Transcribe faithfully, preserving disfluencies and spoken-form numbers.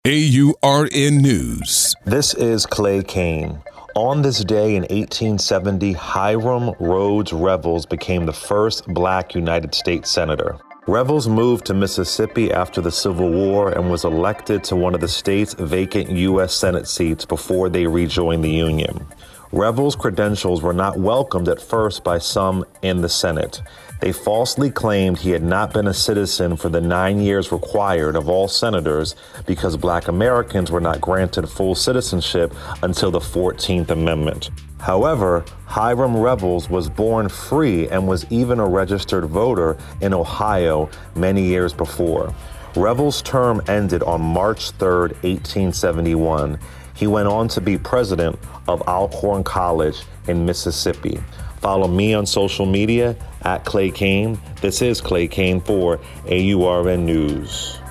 A U R N News. This is Clay Cane. On this day in eighteen seventy, Hiram Rhodes Revels became the first black United States Senator. Revels moved to Mississippi after the Civil War and was elected to one of the state's vacant U S Senate seats before they rejoined the Union. Revels' credentials were not welcomed at first by some in the Senate. They falsely claimed he had not been a citizen for the nine years required of all senators because black Americans were not granted full citizenship until the fourteenth Amendment. However, Hiram Revels was born free and was even a registered voter in Ohio many years before. Revels' term ended on March third, eighteen seventy-one. He went on to be president of Alcorn College in Mississippi. Follow me on social media at Clay Cane. This is Clay Cane for A U R N News.